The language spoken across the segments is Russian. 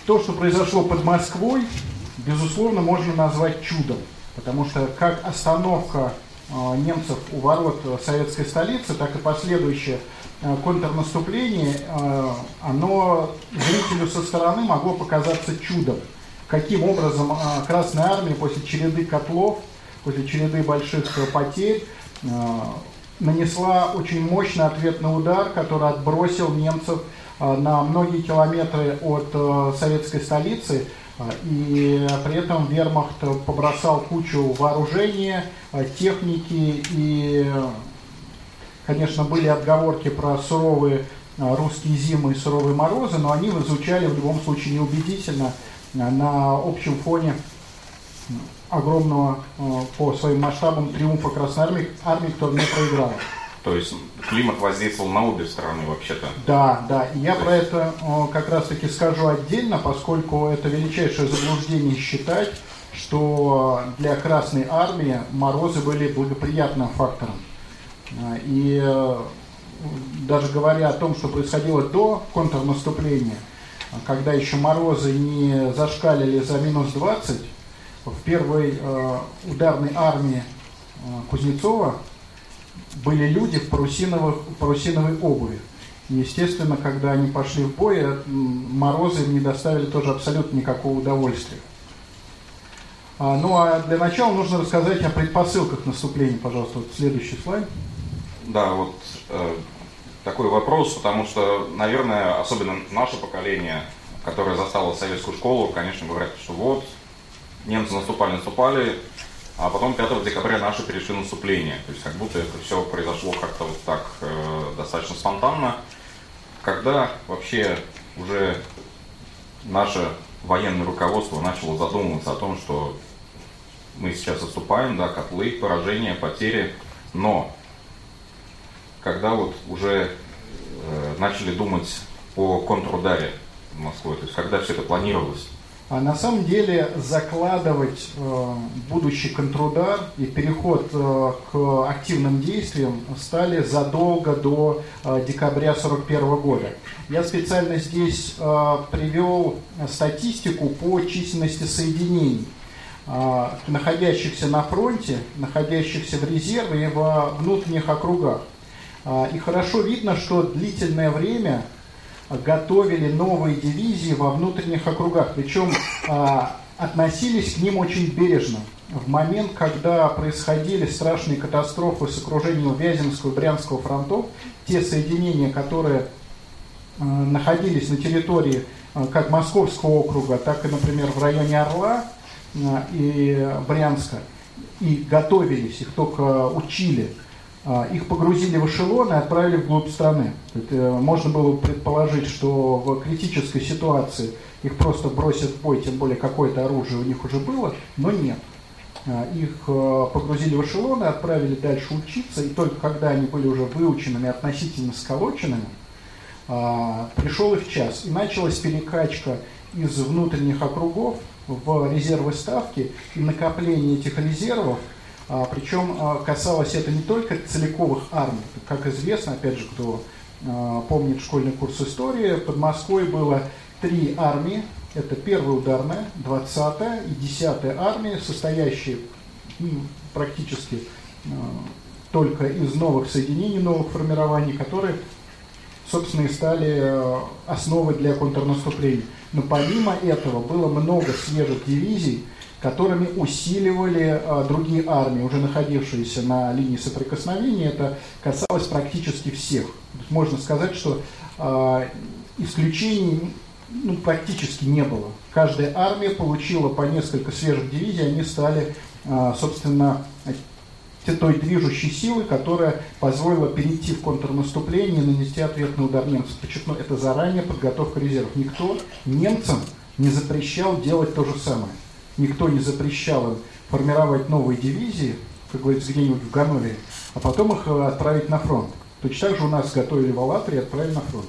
То, что произошло под Москвой, безусловно, можно назвать чудом, потому что как остановка немцев у ворот советской столицы, так и последующее контрнаступление, оно зрителю со стороны могло показаться чудом. Каким образом Красная Армия после череды котлов, после череды больших потерь нанесла очень мощный ответный удар, который отбросил немцев на многие километры от советской столицы, и при этом вермахт побросал кучу вооружения, техники, и, конечно, были отговорки про суровые русские зимы и суровые морозы, но они звучали в любом случае неубедительно на общем фоне огромного по своим масштабам триумфа Красной Армии, которая не проиграла. То есть климат воздействовал на обе стороны вообще-то? Да, и я про это как раз-таки скажу отдельно, поскольку это величайшее заблуждение считать, что для Красной Армии морозы были благоприятным фактором. И даже говоря о том, что происходило до контрнаступления, когда еще морозы не зашкалили за минус 20, в первой ударной армии Кузнецова были люди в парусиновой обуви. И, естественно, когда они пошли в бой, морозы им не доставили тоже абсолютно никакого удовольствия. Ну а для начала нужно рассказать о предпосылках наступления. Пожалуйста, вот следующий слайд. Да, вот такой вопрос, потому что, наверное, особенно наше поколение, которое застало советскую школу, конечно, говорят, что вот, немцы наступали, а потом 5 декабря наши перешли наступление. То есть как будто это все произошло как-то вот так достаточно спонтанно. Когда вообще уже наше военное руководство начало задумываться о том, что мы сейчас отступаем, да, котлы, поражения, потери, но когда вот уже начали думать о контрударе в Москве, то есть когда все это планировалось? А на самом деле закладывать будущий контрудар и переход к активным действиям стали задолго до декабря 1941 года. Я специально здесь привел статистику по численности соединений, находящихся на фронте, находящихся в резерве и во внутренних округах. И хорошо видно, что длительное время готовили новые дивизии во внутренних округах, причем относились к ним очень бережно. В момент, когда происходили страшные катастрофы с окружением Вяземского и Брянского фронтов, те соединения, которые находились на территории как Московского округа, так и, например, в районе Орла и Брянска, и готовились, их только учили, их погрузили в эшелоны и отправили вглубь страны. Можно было предположить, что в критической ситуации их просто бросят в бой, тем более какое-то оружие у них уже было, но нет. Их погрузили в эшелоны, отправили дальше учиться, и только когда они были уже выученными, относительно сколоченными, пришел их час. И началась перекачка из внутренних округов в резервы ставки и накопление этих резервов. Причем касалось это не только целиковых армий. Как известно, опять же, кто помнит школьный курс истории, под Москвой было 3 армии. Это первая ударная, 20-я и 10-я армии, состоящие практически только из новых соединений, новых формирований, которые, собственно, и стали основой для контрнаступления. Но помимо этого было много свежих дивизий, которыми усиливали другие армии, уже находившиеся на линии соприкосновения. Это касалось практически всех. Можно сказать, что исключений практически не было. Каждая армия получила по несколько свежих дивизий, они стали, собственно, той движущей силой, которая позволила перейти в контрнаступление и нанести ответный удар немцам. Подчеркну, это заранее подготовка резервов. Никто немцам не запрещал делать то же самое. Никто не запрещал им формировать новые дивизии, как говорится, где-нибудь в Ганновере, а потом их отправить на фронт. Точно так же у нас готовили в Алатре и отправили на фронт.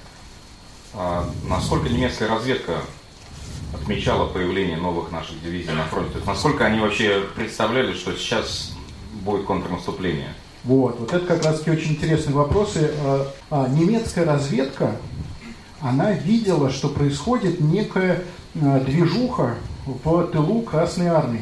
Насколько немецкая разведка отмечала появление новых наших дивизий на фронте? То есть насколько они вообще представляли, что сейчас будет контрнаступление? Вот это как раз таки очень интересные вопросы. Немецкая разведка она видела, что происходит некая движуха в тылу Красной Армии.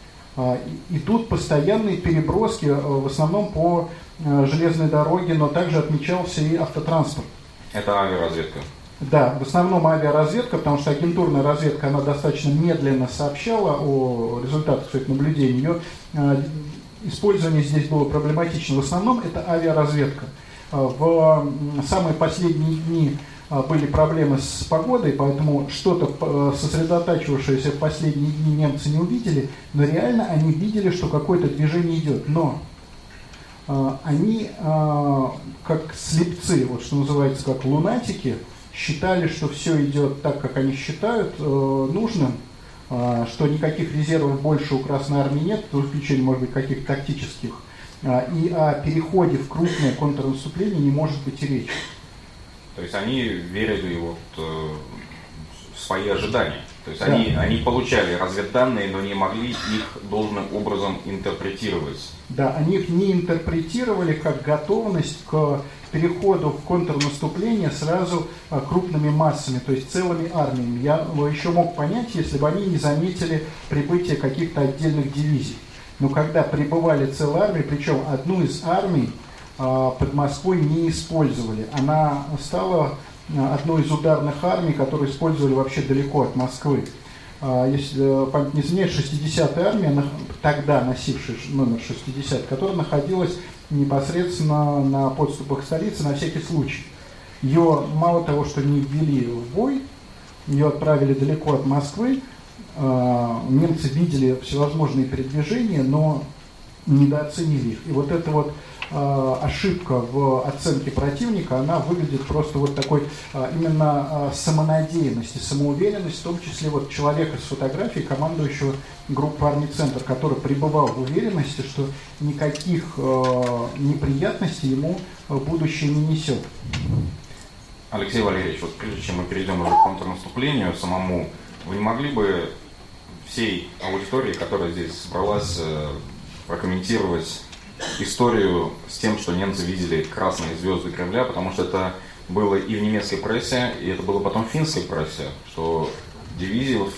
И тут постоянные переброски, в основном по железной дороге, но также отмечался и автотранспорт. Это авиаразведка? Да, в основном авиаразведка, потому что агентурная разведка, она достаточно медленно сообщала о результатах своих наблюдений. Ее использование здесь было проблематично. В основном это авиаразведка. В самые последние дни были проблемы с погодой, поэтому что-то сосредотачивавшееся в последние дни немцы не увидели, но реально они видели, что какое-то движение идет. Но они, как слепцы, вот что называется, как лунатики, считали, что все идет так, как они считают нужным, что никаких резервов больше у Красной Армии нет, за исключением, может быть, каких-то тактических, и о переходе в крупное контрнаступление не может быть и речи. То есть они верили в свои ожидания. То есть да. они получали разведданные, но не могли их должным образом интерпретировать. Да, они их не интерпретировали как готовность к переходу в контрнаступление сразу крупными массами, то есть целыми армиями. Я еще мог понять, если бы они не заметили прибытие каких-то отдельных дивизий. Но когда прибывали целые армии, причем одну из армий под Москвой не использовали. Она стала одной из ударных армий, которые использовали вообще далеко от Москвы. Если память не изменяет, 60-я армия, тогда носившая номер 60, которая находилась непосредственно на подступах к столице на всякий случай. Ее мало того, что не ввели в бой, ее отправили далеко от Москвы. Немцы видели всевозможные передвижения, но недооценили их. И вот эта вот ошибка в оценке противника, она выглядит просто вот такой именно самонадеянности, самоуверенности, в том числе вот человека с фотографией, командующего группой армий «Центр», который пребывал в уверенности, что никаких неприятностей ему будущее не несет. Алексей Валерьевич, вот прежде чем мы перейдем уже к контрнаступлению самому, вы не могли бы всей аудитории, которая здесь собралась, прокомментировать историю с тем, что немцы видели красные звезды Кремля, потому что это было и в немецкой прессе, и это было потом в финской прессе, что дивизии вот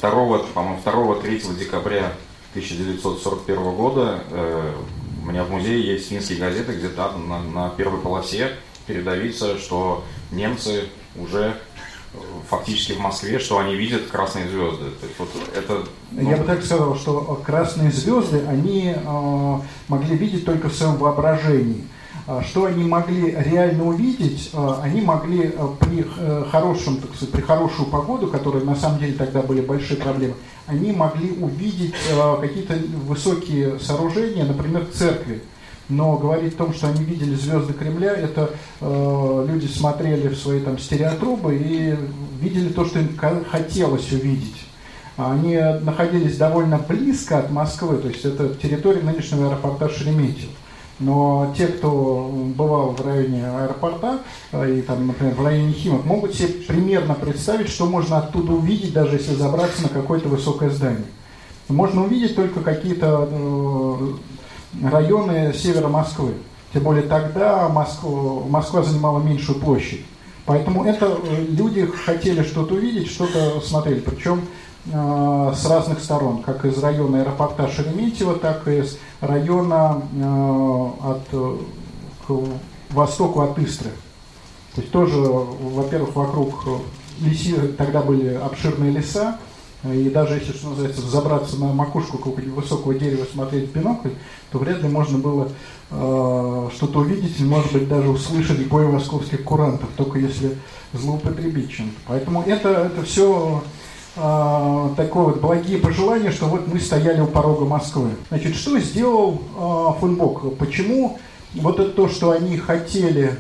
2-3 декабря 1941 года у меня в музее есть финские газеты, где на первой полосе передавится, что немцы уже фактически в Москве, что они видят красные звезды. То есть, вот это, Я бы так сказал, что красные звезды они могли видеть только в своем воображении. Что они могли реально увидеть, они могли при хорошую погоду, которая на самом деле тогда были большие проблемы, они могли увидеть какие-то высокие сооружения, например, церкви. Но говорить о том, что они видели звезды Кремля, это люди смотрели в свои там стереотрубы и видели то, что им хотелось увидеть. Они находились довольно близко от Москвы, то есть это территория нынешнего аэропорта Шереметьево. Но те, кто бывал в районе аэропорта, и там, например, в районе Химок, могут себе примерно представить, что можно оттуда увидеть, даже если забраться на какое-то высокое здание. Можно увидеть только какие-то районы севера Москвы. Тем более тогда Москва занимала меньшую площадь. Поэтому это люди хотели что-то увидеть, что-то смотрели. Причем с разных сторон, как из района аэропорта Шереметьево, так и из района к востоку от Истры. То есть тоже, во-первых, вокруг тогда были обширные леса, и даже если, что называется, взобраться на макушку какого-нибудь высокого дерева, смотреть в бинокль, то вряд ли можно было что-то увидеть, может быть, даже услышать бой московских курантов, только если злоупотребить чем-то. Поэтому это все такое вот благие пожелания, что вот мы стояли у порога Москвы. Значит, что сделал фон Бок? Почему вот это то, что они не хотели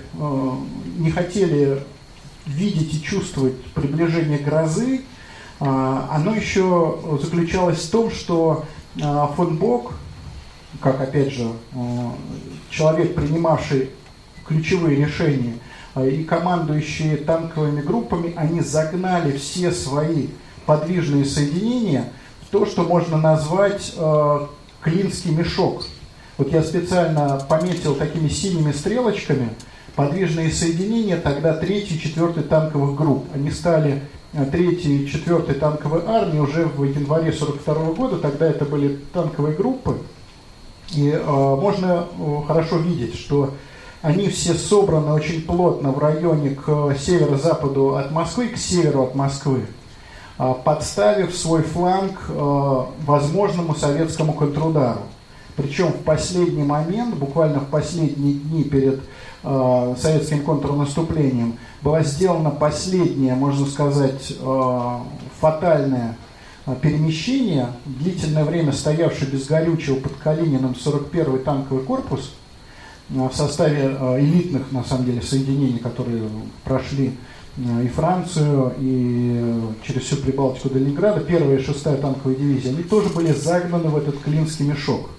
видеть и чувствовать приближение грозы, оно еще заключалось в том, что фон Бок, как опять же человек, принимавший ключевые решения, и командующие танковыми группами, они загнали все свои подвижные соединения в то, что можно назвать клинский мешок. Вот я специально пометил такими синими стрелочками подвижные соединения тогда 3-й и 4-й танковых групп. Они стали 3-й и 4-й танковой армии уже в январе 1942 года, тогда это были танковые группы. И можно хорошо видеть, что они все собраны очень плотно в районе к северо-западу от Москвы, к северу от Москвы, подставив свой фланг возможному советскому контрудару. Причем в последний момент, буквально в последние дни перед советским контрнаступлением, было сделано последнее, можно сказать, фатальное перемещение. Длительное время стоявший без горючего под Калининым 41-й танковый корпус в составе элитных, на самом деле, соединений, которые прошли и Францию, и через всю Прибалтику до Ленинграда, 1-я и 6-я танковые дивизии, они тоже были загнаны в этот клинский мешок.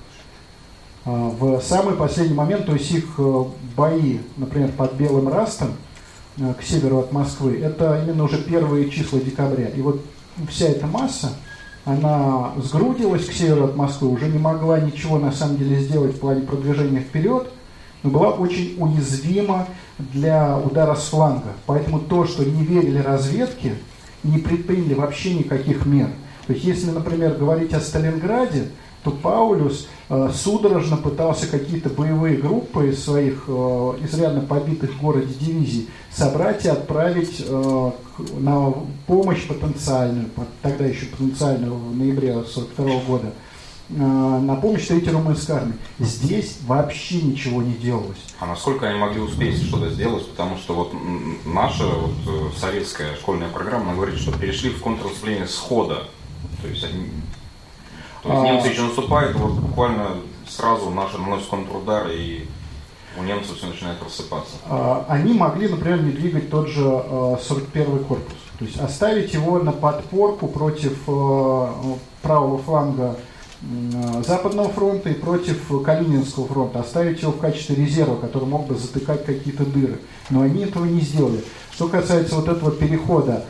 В самый последний момент, то есть их бои, например, под Белым Растом, к северу от Москвы, это именно уже первые числа декабря. И вот вся эта масса, она сгрудилась к северу от Москвы, уже не могла ничего на самом деле сделать в плане продвижения вперед, но была очень уязвима для удара с фланга. Поэтому то, что не верили разведке, не предприняли вообще никаких мер. То есть если, например, говорить о Сталинграде, то Паулюс судорожно пытался какие-то боевые группы из своих изрядно побитых в городе дивизий собрать и отправить на помощь потенциальную, тогда еще потенциальную в ноябре 1942 года, на помощь 3-й румынской армии. Здесь вообще ничего не делалось. А насколько они могли успеть что-то сделать? Потому что вот наша советская школьная программа говорит, что перешли в контрнаступление схода. То есть немцы еще наступают, вот буквально сразу наши наносят контрудар, и у немцев все начинает рассыпаться. Они могли, например, не двигать тот же 41-й корпус. То есть оставить его на подпорку против правого фланга Западного фронта и против Калининского фронта. Оставить его в качестве резерва, который мог бы затыкать какие-то дыры. Но они этого не сделали. Что касается вот этого перехода,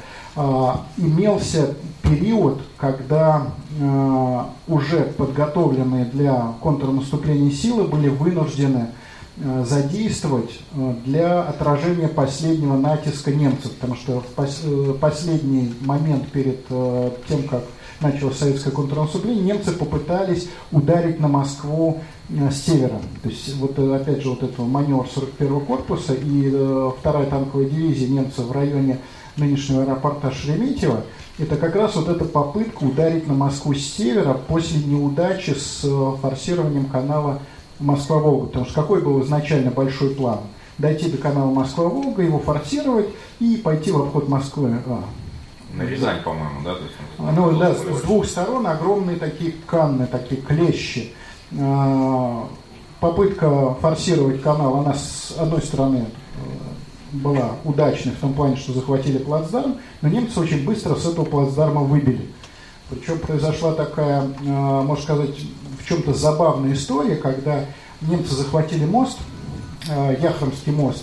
имелся период, когда уже подготовленные для контрнаступления силы были вынуждены задействовать для отражения последнего натиска немцев, потому что в последний момент перед тем, как началось советское контрнаступление, немцы попытались ударить на Москву с севера. То есть, вот опять же, вот этот маневр 41-го корпуса и 2-я танковая дивизия немцев в районе нынешнего аэропорта Шереметьево, это как раз вот эта попытка ударить на Москву с севера после неудачи с форсированием канала Москва-Волга. Потому что какой был изначально большой план? Дойти до канала Москва-Волга, его форсировать и пойти в обход Москвы. На Рязань, по-моему, да? Ну да, с двух сторон огромные такие канны, такие клещи. Попытка форсировать канал, она с одной стороны была удачной в том плане, что захватили плацдарм, но немцы очень быстро с этого плацдарма выбили. Причем произошла такая, можно сказать, в чем-то забавная история, когда немцы захватили мост, Яхромский мост,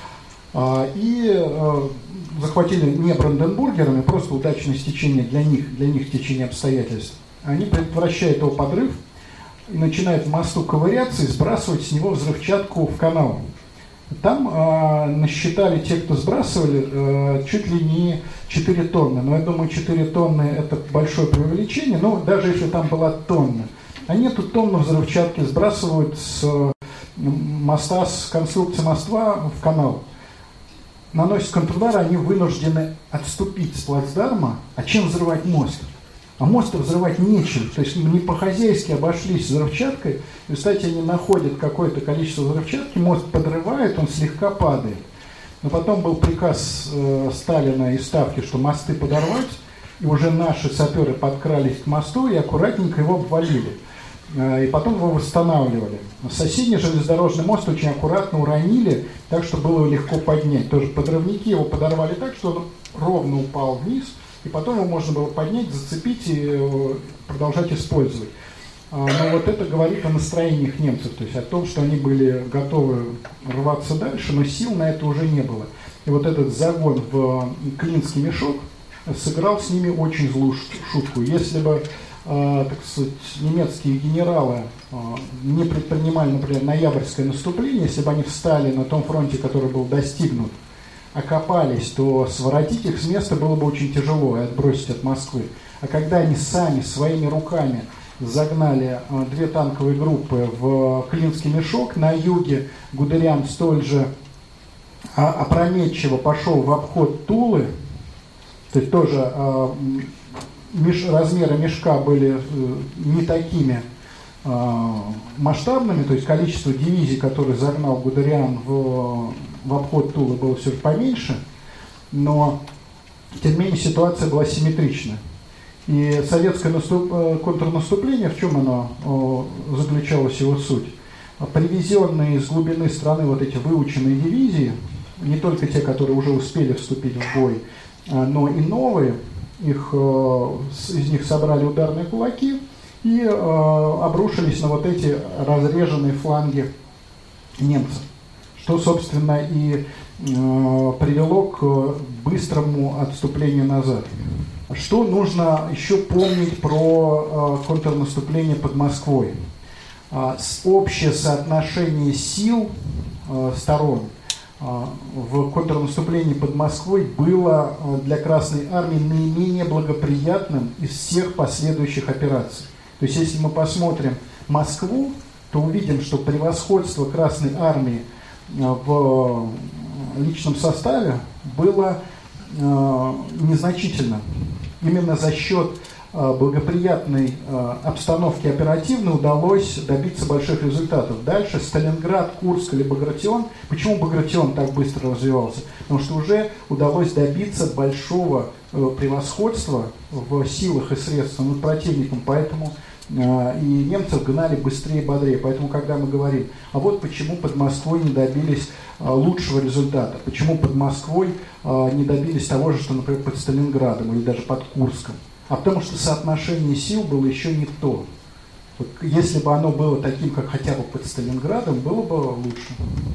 и захватили не Бранденбургерами, просто удачное стечение для них течение обстоятельств. Они предотвращают его подрыв и начинают в мосту ковыряться и сбрасывать с него взрывчатку в канал. Там насчитали те, кто сбрасывали, чуть ли не 4 тонны. Но я думаю, 4 тонны это большое преувеличение, но даже если там была тонна. Они эту тонну взрывчатки сбрасывают с моста, с конструкции моста в канал. Наносят контрудар, они вынуждены отступить с плацдарма. А чем взрывать мост? А мост взрывать нечем. То есть не по-хозяйски обошлись взрывчаткой. И, кстати, они находят какое-то количество взрывчатки, мост подрывает, он слегка падает. Но потом был приказ Сталина и Ставки, что мосты подорвать. И уже наши саперы подкрались к мосту и аккуратненько его обвалили. И потом его восстанавливали. Соседний железнодорожный мост очень аккуратно уронили, так что было легко поднять. Тоже подрывники его подорвали так, что он ровно упал вниз. И потом его можно было поднять, зацепить и продолжать использовать. Но вот это говорит о настроениях немцев, то есть о том, что они были готовы рваться дальше, но сил на это уже не было. И вот этот загон в клинский мешок сыграл с ними очень злую шутку. Если бы так сказать, немецкие генералы не предпринимали, например, ноябрьское наступление, если бы они встали на том фронте, который был достигнут, окопались, то своротить их с места было бы очень тяжело и отбросить от Москвы. А когда они сами, своими руками загнали 2 танковые группы в Клинский мешок, на юге Гудериан столь же опрометчиво пошел в обход Тулы, то есть тоже размеры мешка были не такими масштабными, то есть количество дивизий, которые загнал Гудериан в обход Тулы, было все поменьше, но тем не менее ситуация была симметрична. И советское контрнаступление, в чем оно заключалась его суть? Привезенные из глубины страны вот эти выученные дивизии, не только те, которые уже успели вступить в бой, но и новые, из них собрали ударные кулаки и обрушились на вот эти разреженные фланги немцев, что, собственно, и привело к быстрому отступлению назад. Что нужно еще помнить про контрнаступление под Москвой? Общее соотношение сил сторон в контрнаступлении под Москвой было для Красной Армии наименее благоприятным из всех последующих операций. То есть, если мы посмотрим Москву, то увидим, что превосходство Красной Армии в личном составе было незначительно. Именно за счет благоприятной обстановки оперативной удалось добиться больших результатов. Дальше Сталинград, Курск или Багратион. Почему Багратион так быстро развивался? Потому что уже удалось добиться большого превосходства в силах и средствах над противником, поэтому и немцев гнали быстрее и бодрее. Поэтому, когда мы говорим, а вот почему под Москвой не добились лучшего результата, почему под Москвой не добились того же, что, например, под Сталинградом или даже под Курском, а потому что соотношение сил было еще не то. Вот если бы оно было таким, как хотя бы под Сталинградом, было бы лучше.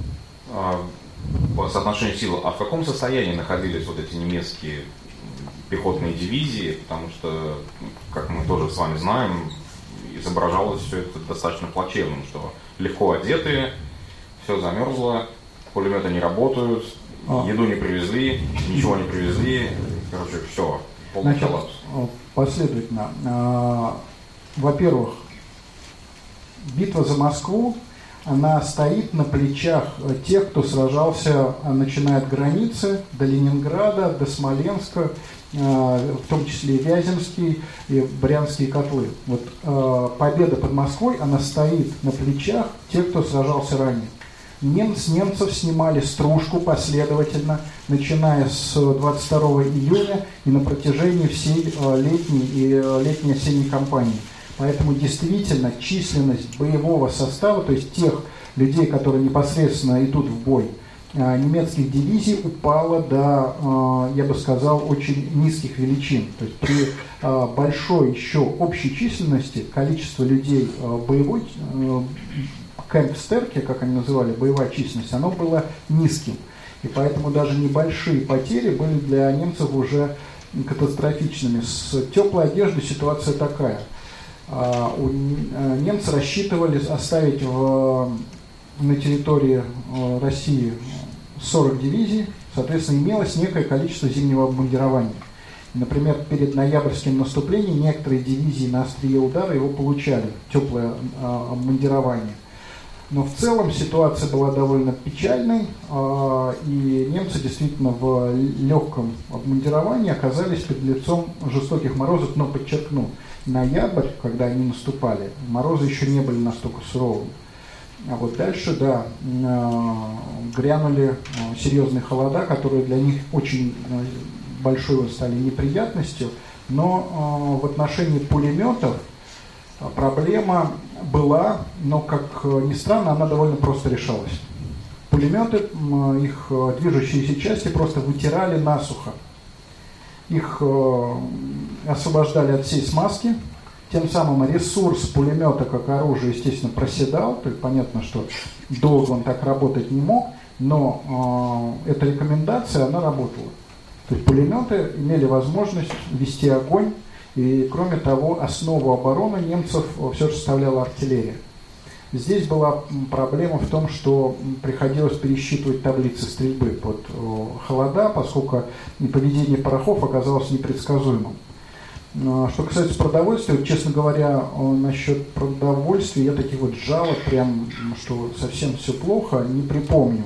Соотношение сил. А в каком состоянии находились вот эти немецкие пехотные дивизии? Потому что, как мы тоже с вами знаем, изображалось все это достаточно плачевным, что легко одетые, все замерзло, пулеметы не работают, еду не привезли, ничего не привезли, короче, все, полный коллапс. Последовательно. Во-первых, битва за Москву, она стоит на плечах тех, кто сражался, начиная от границы до Ленинграда, до Смоленска, в том числе и Вяземские, и Брянские котлы. Вот победа под Москвой, она стоит на плечах тех, кто сражался ранее. Немцев снимали стружку последовательно, начиная с 22 июня и на протяжении всей летней и летней-осенней кампании. Поэтому действительно численность боевого состава, то есть тех людей, которые непосредственно идут в бой, немецких дивизий упала до, я бы сказал, очень низких величин. То есть при большой еще общей численности количество людей боевой, кэмпстерки, как они называли, боевая численность, оно было низким. И поэтому даже небольшие потери были для немцев уже катастрофичными. С теплой одеждой ситуация такая. Немцы рассчитывали оставить на территории России 40 дивизий, соответственно, имелось некое количество зимнего обмундирования. Например, перед ноябрьским наступлением некоторые дивизии на острие удара его получали, теплое обмундирование. Но в целом ситуация была довольно печальной, и немцы действительно в легком обмундировании оказались перед лицом жестоких морозов, но подчеркну, ноябрь, когда они наступали, морозы еще не были настолько суровыми. А вот дальше, да, грянули серьезные холода, которые для них очень большой стали неприятностью, но в отношении пулеметов проблема была, но, как ни странно, она довольно просто решалась. Пулеметы, их движущиеся части просто вытирали насухо. Их освобождали от всей смазки, тем самым ресурс пулемета как оружия, естественно, проседал. То есть понятно, что долго он так работать не мог, но эта рекомендация, она работала. То есть пулеметы имели возможность вести огонь И, кроме того, основу обороны немцев все же составляла артиллерия. Здесь была проблема в том, что приходилось пересчитывать таблицы стрельбы под холода, поскольку поведение порохов оказалось непредсказуемым. Что касается продовольствия, честно говоря, насчет продовольствия я таких вот жалоб, прям, что совсем все плохо, не припомню.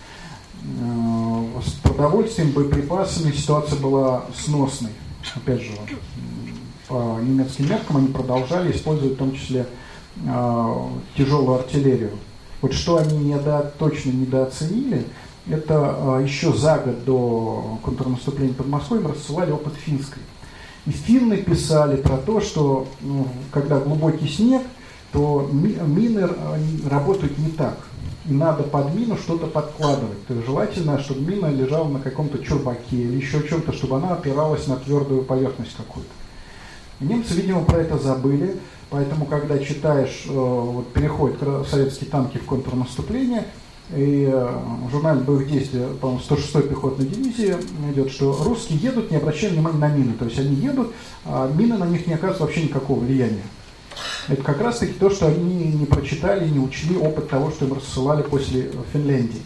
С продовольствием, боеприпасами ситуация была сносной. Опять же, по немецким меркам они продолжали использовать в том числе тяжелую артиллерию. Вот что они точно недооценили, это еще за год до контрнаступления под Москвой им рассылали опыт финской. И финны писали про то, что когда глубокий снег, то мины работают не так. И надо под мину что-то подкладывать. То есть желательно, чтобы мина лежала на каком-то чурбаке или еще чем-то, чтобы она опиралась на твердую поверхность какую-то. Немцы, видимо, про это забыли. Поэтому, когда читаешь, вот, переходят советские танки в контрнаступление, и в журнале боевых действий, по-моему, 106-й пехотной дивизии идет, что русские едут, не обращая внимания на мины. То есть они едут, а мины на них не оказывают вообще никакого влияния. Это как раз таки то, что они не прочитали, не учли опыт того, что им рассылали после Финляндии.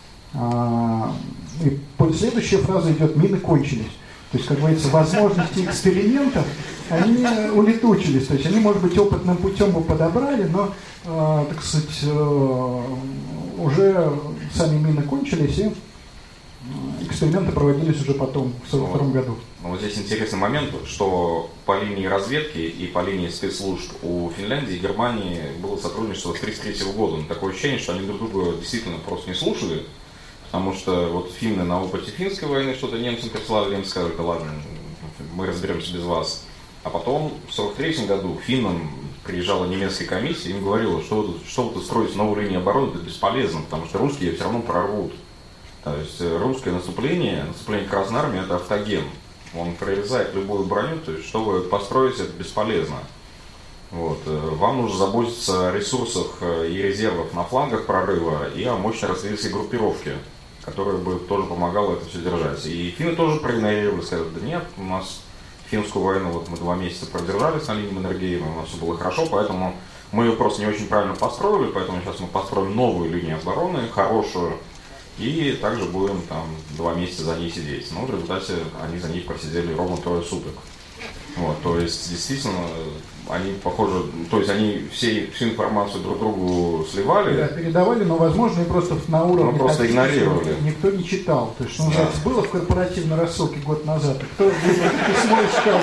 И следующая фраза идет: мины кончились. То есть, как говорится, возможности экспериментов, они улетучились. То есть они, может быть, опытным путем бы подобрали, но, так сказать, уже сами мины кончились, и эксперименты проводились уже потом, в 1942 году. Вот здесь интересный момент, что по линии разведки и по линии спецслужб у Финляндии и Германии было сотрудничество с 1933 года. Но такое ощущение, что они друг друга действительно просто не слушали. Потому что вот финны на опыте финской войны что-то немцам прислали, немцы сказали: да ладно, мы разберемся без вас. А потом в 1943 году к финнам приезжала немецкая комиссия, им говорила, что вы тут строите новую линию обороны, это бесполезно, потому что русские все равно прорвут. То есть русское наступление Красной Армии — это автоген. Он прорезает любую броню, то есть что вы построите, это бесполезно. Вот. Вам нужно заботиться о ресурсах и резервах на флангах прорыва и о мощной артиллерийской группировке, которая бы тоже помогала это все держать. И финны тоже проигнорировали, сказали: да нет, у нас финскую войну вот мы 2 месяца продержались на линии Маннергейма, у нас все было хорошо, поэтому мы ее просто не очень правильно построили, поэтому сейчас мы построим новую линию обороны, хорошую, и также будем там 2 месяца за ней сидеть. Но в результате они за ней просидели ровно 3 суток. Вот, то есть, действительно, они, похоже, то есть они всю информацию друг другу сливали. Да, передавали, но, возможно, и просто на уровне... просто игнорировали. Никто не читал. То есть, что называется, было в корпоративной рассылке год назад. Кто письмо искал,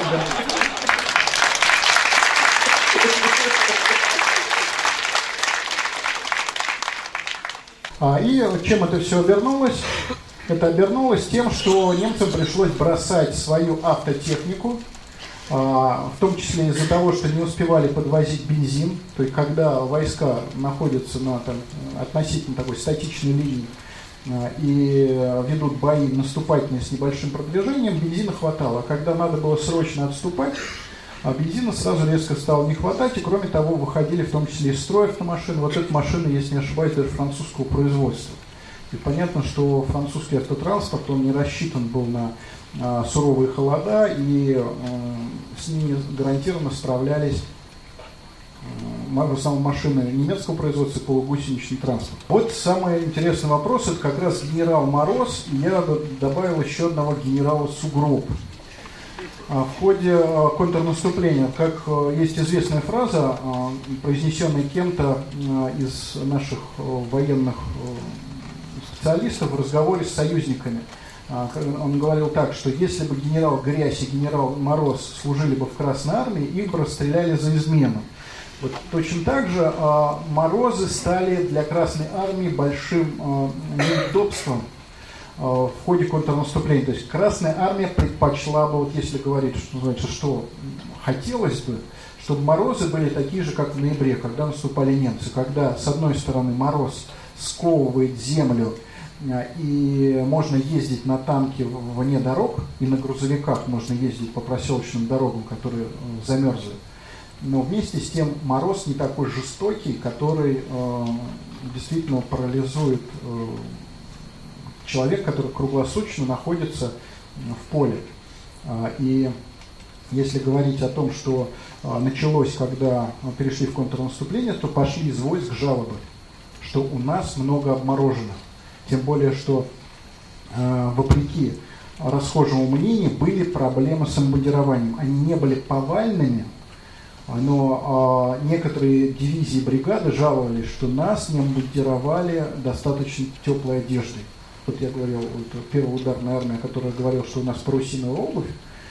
да. И чем это все обернулось? Это обернулось тем, что немцам пришлось бросать свою автотехнику, в том числе из-за того, что не успевали подвозить бензин. То есть, когда войска находятся на относительно такой статичной линии и ведут бои наступательные с небольшим продвижением, бензина хватало. А когда надо было срочно отступать, бензина сразу резко стало не хватать, и кроме того выходили в том числе из строя автомашины. Вот эта машина, если не ошибаюсь, даже французского производства. И понятно, что французский автотранспорт, он не рассчитан был на суровые холода, и с ними гарантированно справлялись в основном машины немецкого производства и полугусеничный транспорт. Вот самый интересный вопрос, это как раз генерал Мороз, и я добавил еще одного генерала Сугроб. В ходе контрнаступления, как есть известная фраза, произнесенная кем-то из наших военных специалистов в разговоре с союзниками. Он говорил так, что если бы генерал Грязь и генерал Мороз служили бы в Красной Армии, их бы расстреляли за измену. Вот точно так же Морозы стали для Красной Армии большим неудобством в ходе контрнаступления. То есть Красная Армия предпочла бы, вот если говорить, что хотелось бы, чтобы Морозы были такие же, как в ноябре, когда наступали немцы. Когда, с одной стороны, мороз сковывает землю, и можно ездить на танке вне дорог, и на грузовиках можно ездить по проселочным дорогам, которые замерзли. Но вместе с тем мороз не такой жестокий, который действительно парализует человека, который круглосуточно находится в поле. И Если говорить о том, что началось, когда перешли в контрнаступление, то пошли из войск жалобы, что у нас много обмороженных. Тем более, что вопреки расхожему мнению были проблемы с обмундированием. Они не были повальными, но некоторые дивизии бригады жаловались, что нас не обмундировали достаточно теплой одеждой. Вот я говорил, вот первая ударная армия, которая говорила, что у нас парусиновая обувь,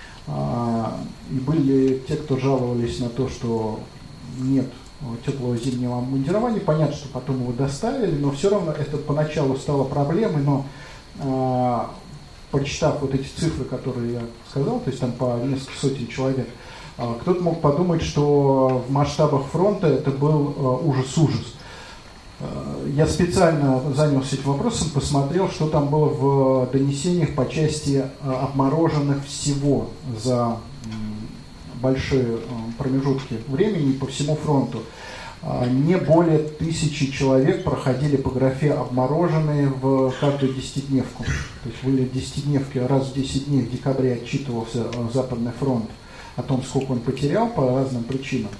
и были те, кто жаловались на то, что нет теплого зимнего обмундирования. Понятно, что потом его доставили, но все равно это поначалу стало проблемой, но почитав вот эти цифры, которые я сказал, то есть там по несколько сотен человек, кто-то мог подумать, что в масштабах фронта это был ужас-ужас. Я специально занялся этим вопросом, посмотрел, что там было в донесениях по части обмороженных всего за большие промежутки времени по всему фронту. Не более 1000 человек проходили по графе «обмороженные» в каждую десятидневку. То есть были десятидневки, раз в 10 дней в декабре отчитывался Западный фронт о том, сколько он потерял по разным причинам.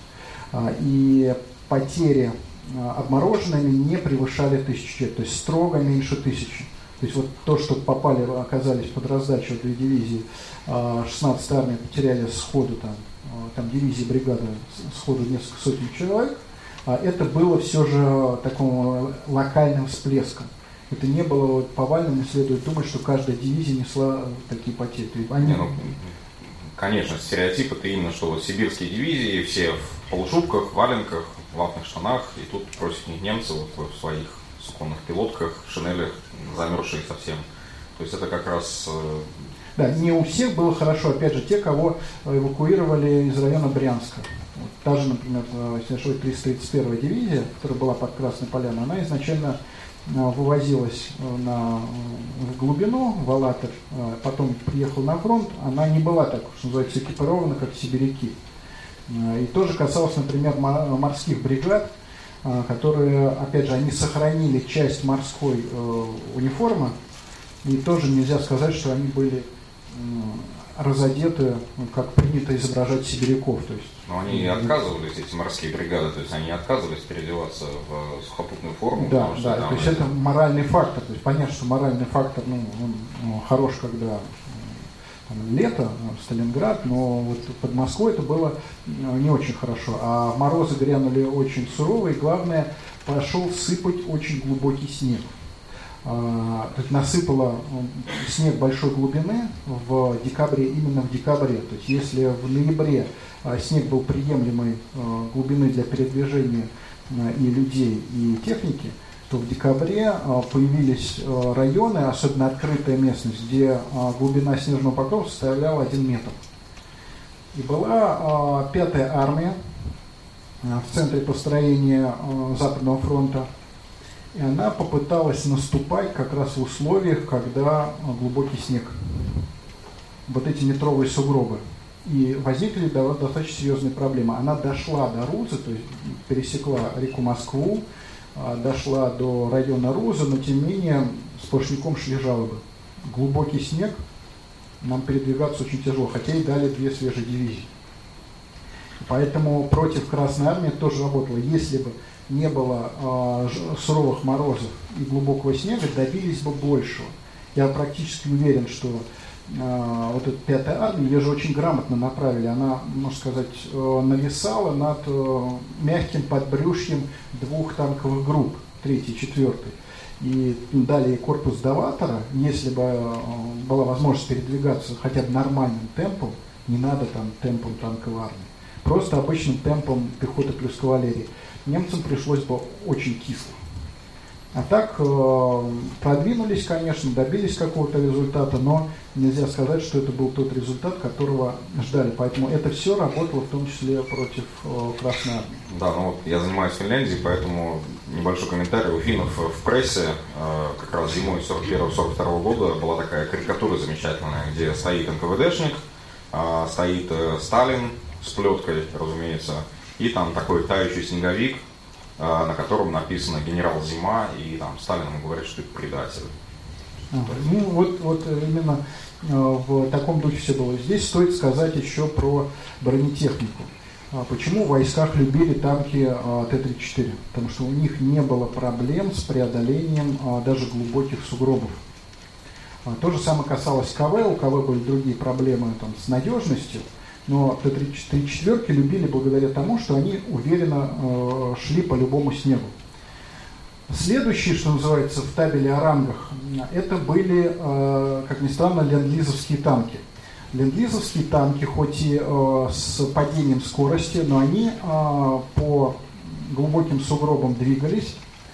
И потери обмороженными не превышали 1000 человек, то есть строго меньше 1000. То есть вот то, что оказались под раздачу две дивизии, 16-я армия потеряли сходу там дивизии, бригады сходу несколько сотен человек, это было все же таким локальным всплеском. Это не было повальным, и следует думать, что каждая дивизия несла такие потери. Конечно, стереотип это именно, что вот сибирские дивизии все в полушубках, валенках, в ватных штанах, и тут против них немцы вот в своих суконных пилотках, шинелях, замерзшие совсем. То есть это как раз... Да, не у всех было хорошо. Опять же, те, кого эвакуировали из района Брянска. Вот, та же, например, 331-я дивизия, которая была под Красной Поляной, она изначально вывозилась в глубину, в Алатырь, потом приехала на фронт. Она не была так, что называется, экипирована, как сибиряки. И тоже касалось, например, морских бригад, которые, опять же, они сохранили часть морской униформы, и тоже нельзя сказать, что они были разодеты, как принято изображать сибиряков. То есть, но они отказывались, эти морские бригады, то есть они отказывались переодеваться в сухопутную форму. Да, да, то есть это моральный фактор. То есть понятно, что моральный фактор, он хорош, когда лето, Сталинград, но вот под Москвой это было не очень хорошо. А морозы грянули очень суровые, и главное, пошел сыпать очень глубокий снег. То есть насыпало снег большой глубины в декабре, именно в декабре. То есть если в ноябре снег был приемлемой глубины для передвижения и людей, и техники, то в декабре появились районы, особенно открытая местность, где глубина снежного покрова составляла 1 метр. И была 5-я армия в центре построения Западного фронта, и она попыталась наступать как раз в условиях, когда глубокий снег. Вот эти метровые сугробы. И возникли достаточно серьезные проблемы. Она дошла до Рузы, то есть пересекла реку Москву, дошла до района Рузы, но тем не менее сплошняком шли жалобы. Глубокий снег, нам передвигаться очень тяжело, хотя и дали 2 свежие дивизии. Поэтому против Красной Армии тоже работало. Если бы не было суровых морозов и глубокого снега, добились бы большего. Я практически уверен, что вот эта 5-я армия, ее же очень грамотно направили. Она, можно сказать, нависала над мягким подбрюшьем 2 танковых групп, 3-й и 4-й. И дали корпус Даватора. Если бы была возможность передвигаться хотя бы нормальным темпом, не надо там темпом танковой армии, просто обычным темпом пехоты плюс кавалерии, немцам пришлось бы очень кисло. А так продвинулись, конечно, добились какого-то результата, но нельзя сказать, что это был тот результат, которого ждали. Поэтому это все работало в том числе против Красной Армии. Да, ну вот я занимаюсь Финляндией, поэтому небольшой комментарий. У финнов в прессе как раз зимой 41-42 года была такая карикатура замечательная, где стоит НКВДшник, стоит Сталин с плеткой, разумеется, и там такой тающий снеговик, на котором написано «Генерал Зима», и там Сталин ему говорит, что это предатель. Ну вот именно в таком духе все было. Здесь стоит сказать еще про бронетехнику. Почему в войсках любили танки Т-34? Потому что у них не было проблем с преодолением даже глубоких сугробов. То же самое касалось КВ. У КВ были другие проблемы там, с надежностью, но Т-34 любили благодаря тому, что они уверенно шли по любому снегу. Следующие, что называется, в табеле о рангах, это были, как ни странно, ленд-лизовские танки. Ленд-лизовские танки, хоть и с падением скорости, но они по глубоким сугробам двигались.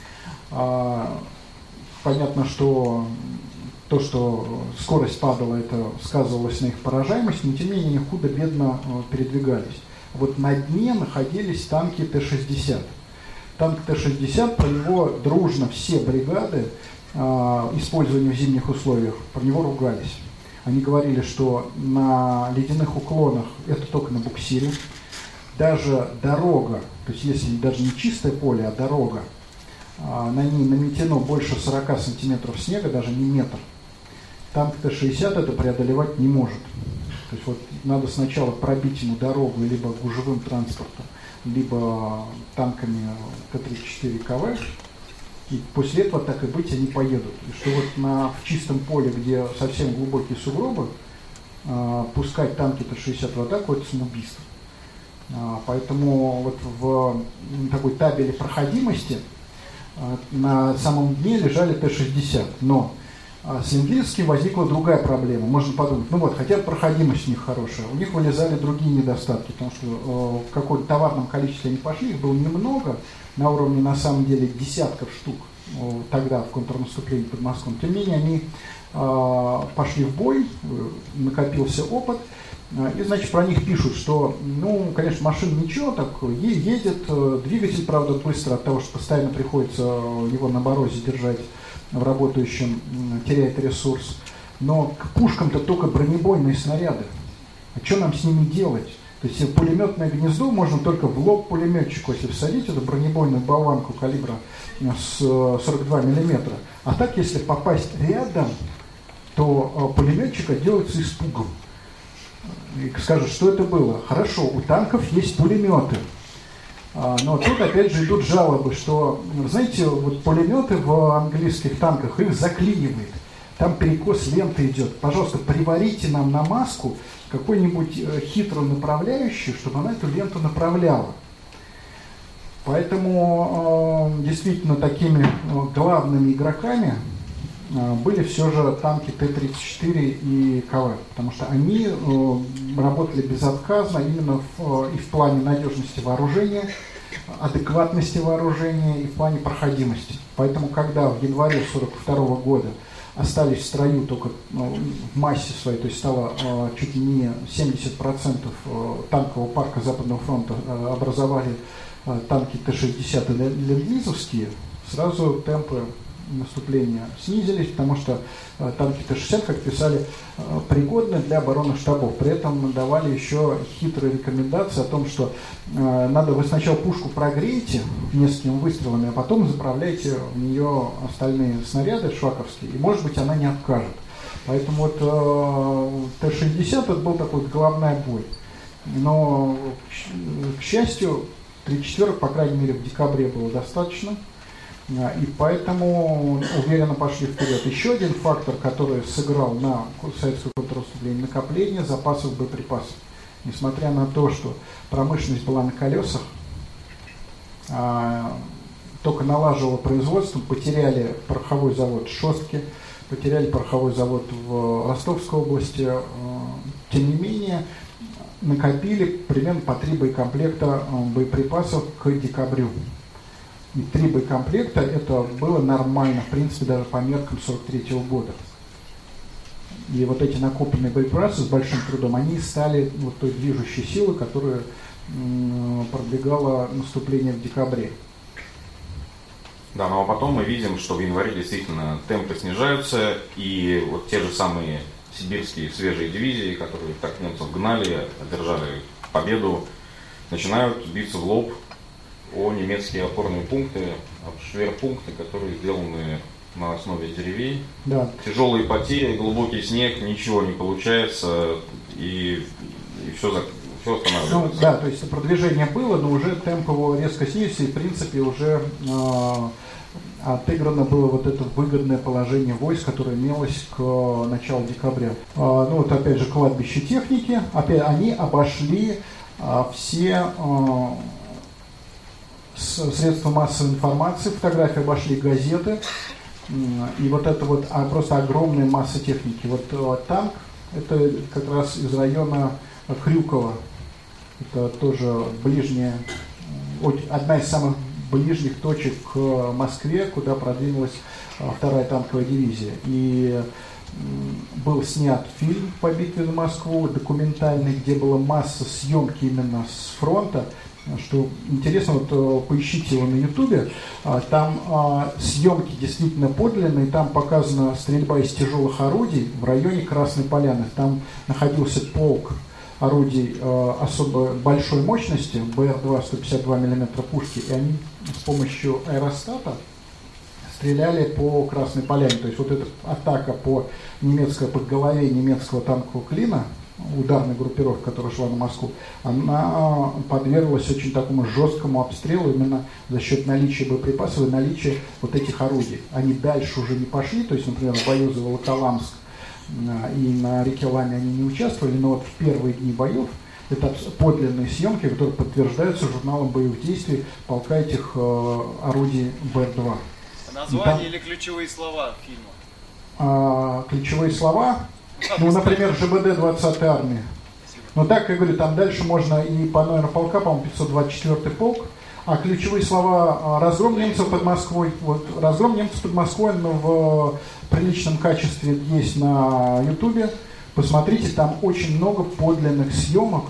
Понятно, что то, что скорость падала, это сказывалось на их поражаемости, но тем не менее худо-бедно передвигались. Вот на дне находились танки Т-60. Танк Т-60, про него дружно все бригады, использования в зимних условиях, про него ругались. Они говорили, что на ледяных уклонах, это только на буксире, даже дорога, то есть если даже не чистое поле, а дорога, на ней наметено больше 40 сантиметров снега, даже не метр, танк Т-60 это преодолевать не может. То есть вот надо сначала пробить ему дорогу либо гужевым транспортом, либо танками Т-34 КВ, и после этого, так и быть, они поедут. И что вот в чистом поле, где совсем глубокие сугробы, пускать танки Т-60 в атаку – это самоубийство. Поэтому вот в такой табеле проходимости на самом дне лежали Т-60. Но с ленд-лизовским возникла другая проблема. Можно подумать, ну вот, хотя проходимость у них хорошая, у них вылезали другие недостатки, потому что в каком-то товарном количестве они пошли, их было немного, на уровне, на самом деле, десятков штук тогда в контрнаступлении под Москвой. Тем не менее, они пошли в бой, накопился опыт, и, значит, про них пишут, что, ну, конечно, машина ничего, так едет, двигатель, правда, быстро от того, что постоянно приходится его на морозе держать в работающем, теряет ресурс. Но к пушкам-то только бронебойные снаряды. А что нам с ними делать? То есть пулеметное гнездо можно только в лоб пулеметчику, если всадить эту бронебойную болванку калибра с 42 мм. А так, если попасть рядом, то пулеметчика делается испугом. И скажут, что это было. Хорошо, у танков есть пулеметы. Но тут опять же идут жалобы, что, знаете, вот пулеметы в английских танках, их заклинивает. Там перекос ленты идет. Пожалуйста, приварите нам на маску какую-нибудь хитрую направляющую, чтобы она эту ленту направляла. Поэтому действительно такими главными игроками были все же танки Т-34 и КВ, потому что они работали безотказно именно и в плане надежности вооружения, адекватности вооружения и в плане проходимости. Поэтому, когда в январе 1942 года остались в строю только в массе своей, то есть стало чуть ли не 70% танкового парка Западного фронта образовали танки Т-60 и ленд-лизовские, сразу темпы наступления снизились, потому что танки Т-60, как писали, пригодны для оборонных штабов. При этом давали еще хитрые рекомендации о том, что надо вы сначала пушку прогреете несколькими выстрелами, а потом заправляйте в нее остальные снаряды шваковские, и, может быть, она не откажет. Поэтому вот Т-60 это был такой головная боль. Но, к счастью, 34, по крайней мере, в декабре было достаточно. И поэтому уверенно пошли вперед. Еще один фактор, который сыграл на советское контрнаступление — накопление запасов боеприпасов. Несмотря на то, что промышленность была на колесах, только налаживала производство, потеряли пороховой завод в Шостке, потеряли пороховой завод в Ростовской области. Тем не менее, накопили примерно по 3 боекомплекта боеприпасов к декабрю. И 3 боекомплекта это было нормально, в принципе, даже по меркам 1943 года. И вот эти накопленные боеприпасы с большим трудом, они стали вот той движущей силой, которая продвигала наступление в декабре. Да, ну а потом мы видим, что в январе действительно темпы снижаются, и вот те же самые сибирские свежие дивизии, которые так немцев гнали, одержали победу, начинают биться в лоб о немецкие опорные пункты, шверпункты, которые сделаны на основе деревень. Да. Тяжелые потери, глубокий снег, ничего не получается, и все останавливается. Ну, да, то есть продвижение было, но уже темп его резко снизился, и в принципе уже отыграно было вот это выгодное положение войск, которое имелось к началу декабря. Ну вот опять же кладбище техники, опять они обошли все средства массовой информации, фотографии обошли газеты, и вот это вот просто огромная масса техники. Вот танк, это как раз из района Крюкова, это тоже ближняя, одна из самых ближних точек к Москве, куда продвинулась 2-я танковая дивизия. И был снят фильм по битве на Москву, документальный, где была масса съемки именно с фронта. Что интересно, вот поищите его на Ютубе, там съемки действительно подлинные, там показана стрельба из тяжелых орудий в районе Красной Поляны. Там находился полк орудий особо большой мощности, БР-2 152 мм пушки, и они с помощью аэростата стреляли по Красной Поляне. То есть вот эта атака по голове немецкого танкового клина, ударной группировки, которая шла на Москву, она подверглась очень такому жесткому обстрелу именно за счет наличия боеприпасов и наличия вот этих орудий. Они дальше уже не пошли, то есть, например, в бою за Волоколамск и на реке Ламе они не участвовали, но вот в первые дни боев это подлинные съемки, которые подтверждаются журналом боевых действий полка этих орудий БР-2. Название или ключевые слова фильма? Ключевые слова, ну, например, ЖБД 20-й армии. Но так, я говорю, там дальше можно и по номеру полка, по-моему, 524-й полк. А ключевые слова разгром немцев под Москвой. Вот разгром немцев под Москвой в приличном качестве есть на Ютубе. Посмотрите, там очень много подлинных съемок.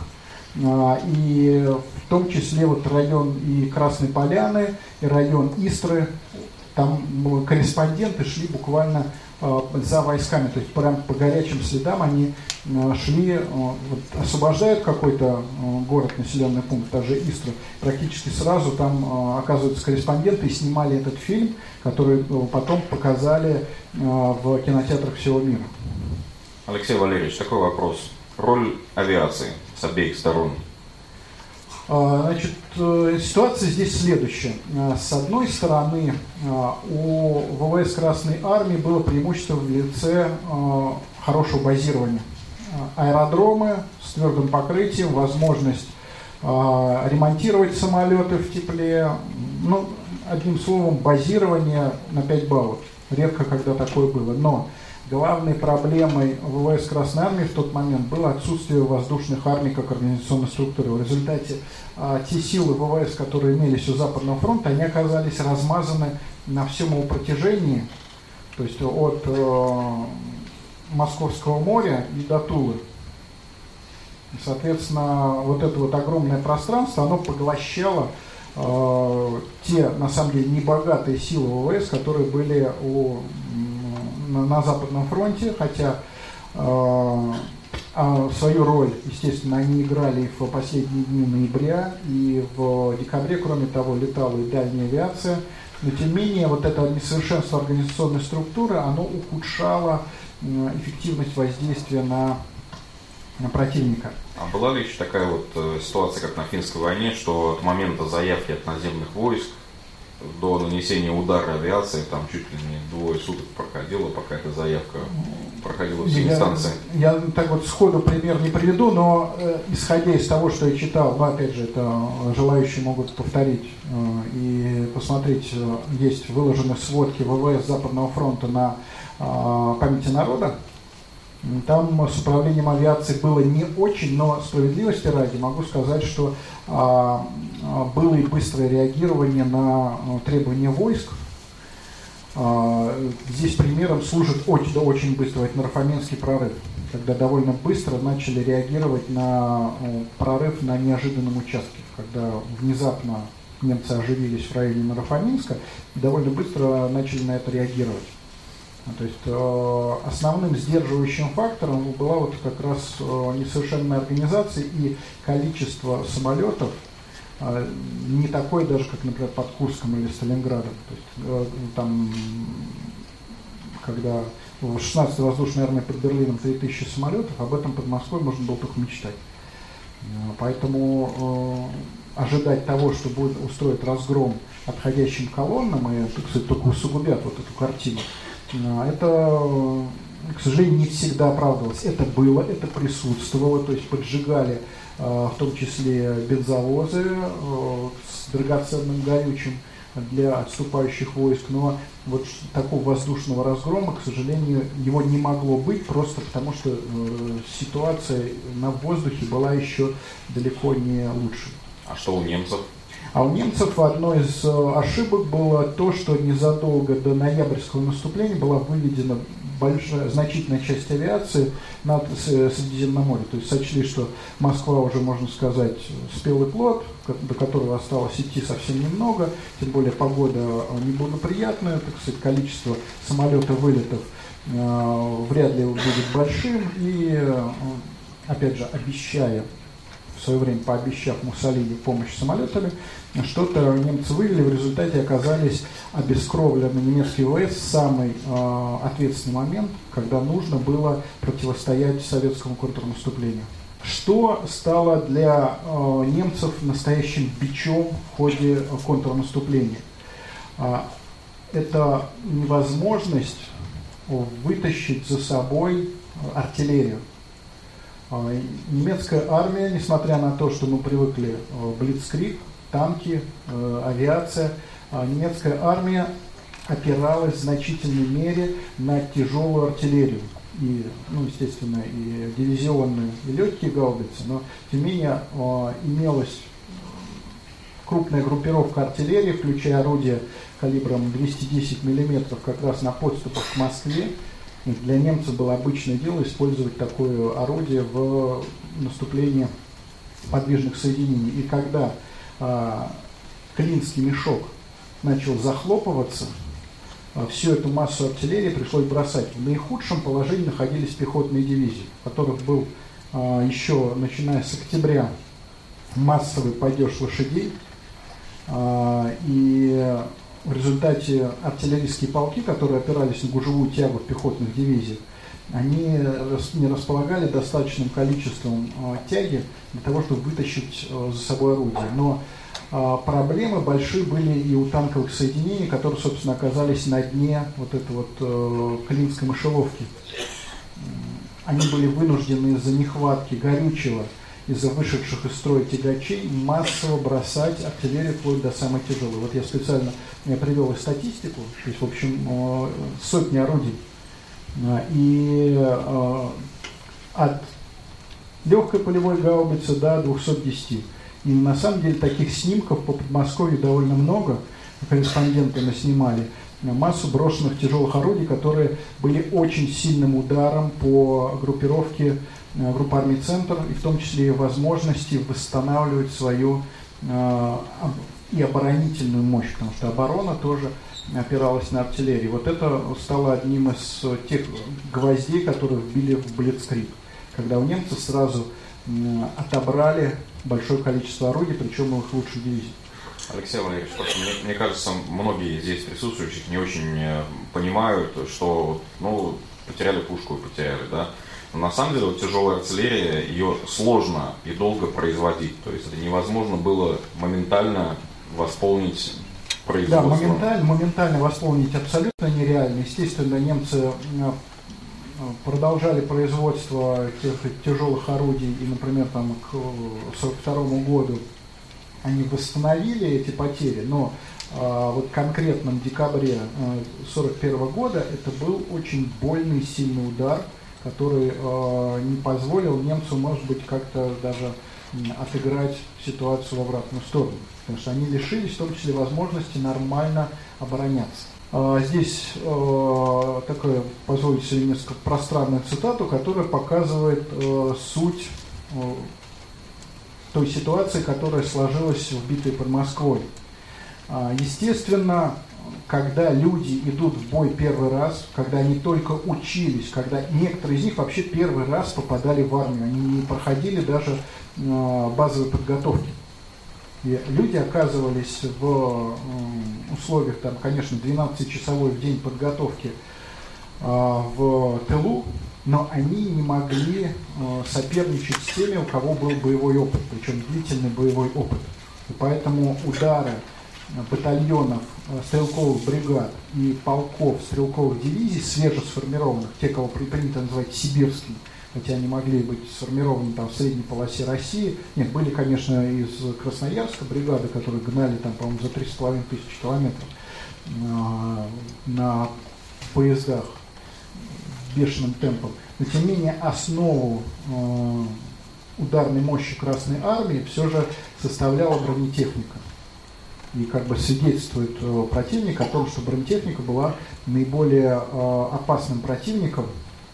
И в том числе вот район и Красной Поляны, и район Истры. Там корреспонденты шли буквально за войсками, то есть прям по горячим следам они шли, вот, освобождают какой-то город, населенный пункт, даже Истру, практически сразу там оказываются корреспонденты и снимали этот фильм, который потом показали в кинотеатрах всего мира. Алексей Валерьевич, такой вопрос. Роль авиации с обеих сторон. Значит, ситуация здесь следующая. С одной стороны, у ВВС Красной Армии было преимущество в лице хорошего базирования. Аэродромы с твердым покрытием, возможность ремонтировать самолеты в тепле. Ну, одним словом, базирование на 5 баллов. Редко когда такое было. Но главной проблемой ВВС Красной Армии в тот момент было отсутствие воздушных армий как организационной структуры. В результате те силы ВВС, которые имелись у Западного фронта, они оказались размазаны на всем его протяжении, то есть от Московского моря и до Тулы. И, соответственно, вот это вот огромное пространство, оно поглощало те, на самом деле, небогатые силы ВВС, которые были на Западном фронте, хотя свою роль, естественно, они играли и в последние дни ноября, и в декабре, кроме того, летала и дальняя авиация. Но, тем не менее, вот это несовершенство организационной структуры, оно ухудшало эффективность воздействия на противника. А была ли еще такая вот ситуация, как на финской войне, что от момента заявки от наземных войск до нанесения удара авиации там чуть ли не 2 суток проходило, пока эта заявка проходила все инстанции? Я так вот сходу пример не приведу, но исходя из того, что я читал, ну, опять же, это желающие могут повторить и посмотреть, есть выложены сводки ВВС Западного фронта на памяти народа. Там с управлением авиации было не очень, но справедливости ради могу сказать, что было и быстрое реагирование на требования войск. Здесь примером служит очень быстрый Нарфаминский прорыв, когда довольно быстро начали реагировать на прорыв на неожиданном участке, когда внезапно немцы оживились в районе Нарфаминска и довольно быстро начали на это реагировать. То есть основным сдерживающим фактором была вот как раз несовершенная организация и количество самолетов не такое даже, как, например, под Курском или Сталинградом. То есть, там когда в 16-й воздушной армии под Берлином 3000 самолетов, об этом под Москвой можно было только мечтать. Поэтому ожидать того, что будет устроить разгром отходящим колоннам и, так сказать, только усугубят вот эту картину, это, к сожалению, не всегда оправдывалось. Это было, это присутствовало, то есть поджигали в том числе бензовозы с драгоценным горючим для отступающих войск, но вот такого воздушного разгрома, к сожалению, его не могло быть, просто потому что ситуация на воздухе была еще далеко не лучше. А что у немцев? А у немцев одной из ошибок было то, что незадолго до ноябрьского наступления была выведена значительная часть авиации над Средиземным морем. То есть сочли, что Москва уже, можно сказать, спелый плод, до которого осталось идти совсем немного, тем более погода неблагоприятная, так сказать, количество самолетов, вылетов вряд ли будет большим. И, опять же, в свое время пообещав Муссолини помощь самолетами, что-то немцы вывели, в результате оказались обескровлены немецкие ВВС в самый ответственный момент, когда нужно было противостоять советскому контрнаступлению. Что стало для немцев настоящим бичом в ходе контрнаступления? Это невозможность вытащить за собой артиллерию. Немецкая армия, несмотря на то, что мы привыкли блицкриг, танки, авиация, немецкая армия опиралась в значительной мере на тяжелую артиллерию. И, естественно, и дивизионные, и легкие гаубицы, но, тем не менее, имелась крупная группировка артиллерии, включая орудия калибром 210 мм как раз на подступах к Москве. Для немцев было обычное дело использовать такое орудие в наступлении подвижных соединений. И когда Клинский мешок начал захлопываться, всю эту массу артиллерии пришлось бросать. В наихудшем положении находились пехотные дивизии, в которых был еще, начиная с октября, массовый падеж лошадей. И в результате артиллерийские полки, которые опирались на гужевую тягу в пехотных дивизиях, они не располагали достаточным количеством тяги для того, чтобы вытащить за собой орудие. Но проблемы большие были и у танковых соединений, которые, собственно, оказались на дне вот этой вот Клинской мышеловки. Они были вынуждены из-за нехватки горючего, из-за вышедших из строя тягачей массово бросать артиллерию вплоть до самой тяжелой. Вот я специально привел и статистику, то есть, в общем, сотни орудий. И от легкой полевой гаубицы до 210. И на самом деле таких снимков по Подмосковью довольно много, корреспонденты наснимали, массу брошенных тяжелых орудий, которые были очень сильным ударом по группировке группы армий «Центр», и в том числе и возможности восстанавливать свою и оборонительную мощь, потому что оборона тоже опиралась на артиллерию. Вот это стало одним из тех гвоздей, которые вбили в блицкриг, когда у немцев сразу отобрали большое количество орудий, причем у их лучших дивизий. Алексей Валерьевич, мне кажется, многие здесь присутствующих не очень понимают, что потеряли пушку и потеряли, да? Но на самом деле вот тяжелая артиллерия, ее сложно и долго производить. То есть это невозможно было моментально восполнить производство. Да, моментально восполнить абсолютно нереально. Естественно, немцы продолжали производство тех тяжелых орудий, и, например, там, к 1942 году они восстановили эти потери, но вот в конкретном декабре 1941 года это был очень больный, сильный удар, который не позволил немцу, может быть, как-то даже отыграть ситуацию в обратную сторону, потому что они лишились в том числе возможности нормально обороняться. Здесь такое, позвольте себе несколько пространную цитату, которая показывает суть той ситуации, которая сложилась в битве под Москвой. Естественно, когда люди идут в бой первый раз, когда они только учились, когда некоторые из них вообще первый раз попадали в армию, они не проходили даже базовой подготовки. И люди оказывались в условиях, там, конечно, 12-часовой в день подготовки в тылу, но они не могли соперничать с теми, у кого был боевой опыт, причем длительный боевой опыт. И поэтому удары батальонов, стрелковых бригад и полков стрелковых дивизий, свежесформированных, те, кого принято называть сибирскими, хотя они могли быть сформированы там в средней полосе России. Нет, были, конечно, из Красноярска бригады, которые гнали там, по-моему, за 3,5 тысячи километров на поездах бешеным темпом. Но, тем не менее, основу ударной мощи Красной Армии все же составляла бронетехника. И как бы свидетельствует противник о том, что бронетехника была наиболее опасным противником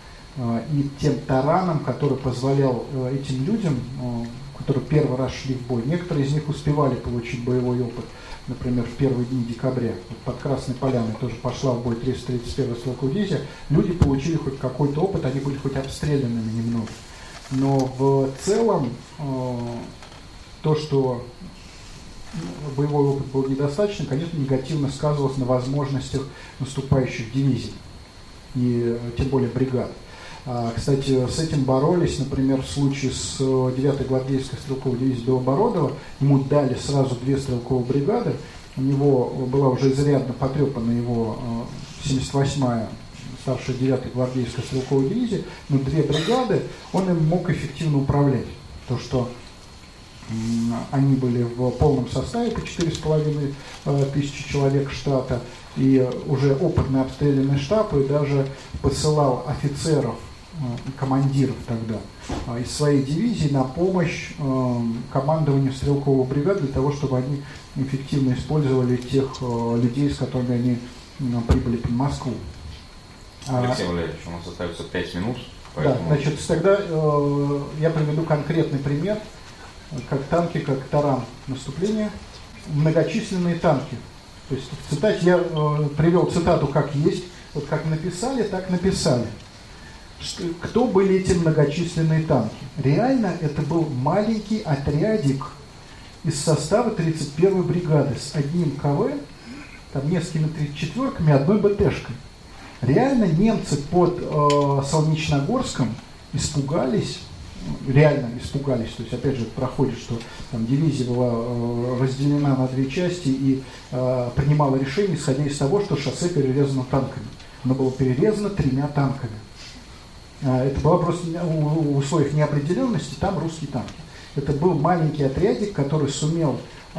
и тем тараном, который позволял этим людям, которые первый раз шли в бой, некоторые из них успевали получить боевой опыт. Например, в первые дни декабря под Красной Поляной тоже пошла в бой 331-я стрелковая дивизия, люди получили хоть какой-то опыт, они были хоть обстрелянными немного. Но в целом то, что боевой опыт был недостаточно, конечно, негативно сказывалось на возможностях наступающих дивизий и тем более бригад. Кстати, с этим боролись, например, в случае с 9-й гвардейской стрелковой дивизией Белобородова. Ему дали сразу 2 стрелковые бригады. У него была уже изрядно потрепана его 78-я старшая 9-я гвардейская стрелковая дивизия, но 2 бригады он им мог эффективно управлять. То, что они были в полном составе по 4,5 тысячи человек штата, и уже опытный обстрелянный штаб, и даже посылал офицеров и командиров тогда из своей дивизии на помощь командованию стрелковых бригад для того, чтобы они эффективно использовали тех людей, с которыми они прибыли в Москву. Алексей Валерьевич, у нас остается 5 минут. Поэтому... Да, значит, тогда я приведу конкретный пример, как танки, как таран наступления, многочисленные танки. То есть в цитате я привел цитату как есть, вот как написали, так написали. Кто были эти многочисленные танки? Реально это был маленький отрядик из состава 31-й бригады с одним КВ, там несколькими 34-ками, одной БТшкой. Реально немцы под Солнечногорском испугались, реально испугались. То есть, опять же, проходит, что там дивизия была разделена на 2 части и принимала решение, исходя из того, что шоссе перерезано танками. Оно было перерезано 3 танками. Это была просто в условиях неопределенности, там русские танки. Это был маленький отрядик, который сумел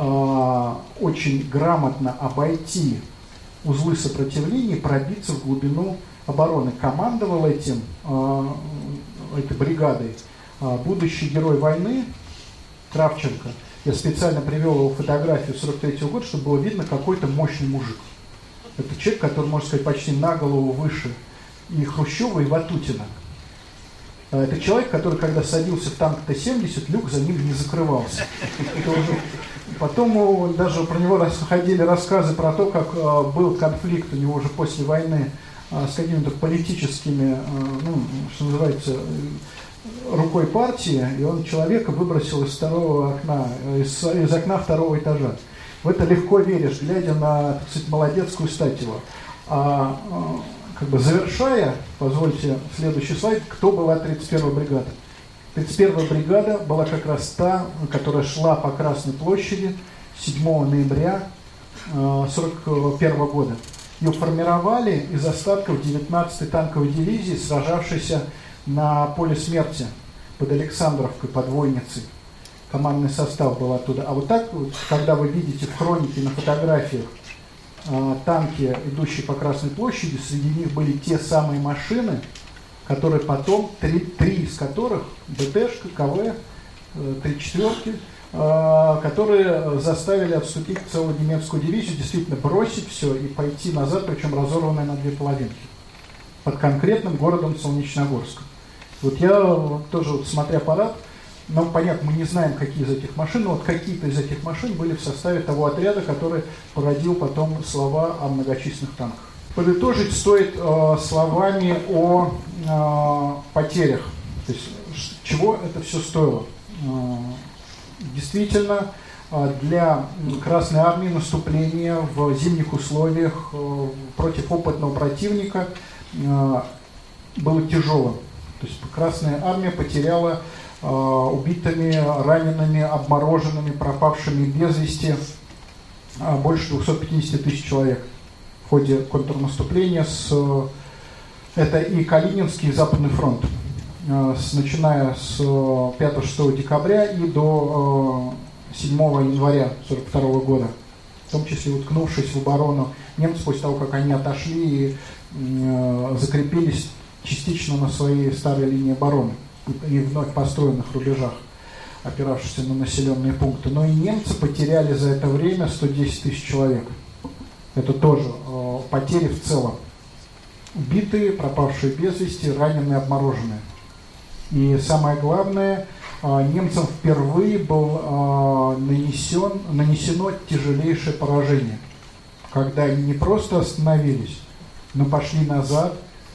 очень грамотно обойти узлы сопротивления, пробиться в глубину обороны. Командовал этой бригадой будущий герой войны Кравченко. Я специально привел его фотографию 43-го года, чтобы было видно какой-то мощный мужик. Это человек, который, можно сказать, почти на голову выше и Хрущева, и Ватутина. Это человек, который, когда садился в танк Т-70, люк за ним не закрывался. Потом даже про него ходили рассказы про то, как был конфликт у него уже после войны с какими-то политическими, что называется, рукой партии, и он человека выбросил из второго окна, из окна 2-го этажа. В это легко веришь, глядя на, так сказать, молодецкую стать его. Как бы завершая, позвольте следующий слайд, кто была 31-я бригада. 31-я бригада была как раз та, которая шла по Красной площади 7 ноября 1941 года. Ее формировали из остатков 19-й танковой дивизии, сражавшейся на поле смерти под Александровкой, под Войницей. Командный состав был оттуда. А вот так, вот, когда вы видите в хронике на фотографиях танки, идущие по Красной площади, среди них были те самые машины, которые потом, 3 из которых, БТшка, КВ, 3-4, которые заставили отступить целую немецкую дивизию, действительно бросить все и пойти назад, причем разорванная на 2 половинки, под конкретным городом Солнечногорском. Вот я тоже, вот, смотря парад, но понятно, мы не знаем, какие из этих машин, но вот какие-то из этих машин были в составе того отряда, который породил потом слова о многочисленных танках. Подытожить стоит словами о потерях, то есть чего это все стоило. Действительно, для Красной Армии наступление в зимних условиях против опытного противника было тяжелым. То есть Красная Армия потеряла убитыми, ранеными, обмороженными, пропавшими без вести больше 250 тысяч человек в ходе контрнаступления. Это и Калининский, и Западный фронт, начиная с 5-6 декабря и до 7 января 1942 года, в том числе уткнувшись в оборону немцев после того, как они отошли и закрепились частично на своей старой линии обороны и вновь построенных рубежах, опиравшихся на населенные пункты. Но и немцы потеряли за это время 110 тысяч человек. Это тоже потери в целом. Убитые, пропавшие без вести, раненые, обмороженные. И самое главное, немцам впервые было нанесено тяжелейшее поражение, когда они не просто остановились, но пошли назад,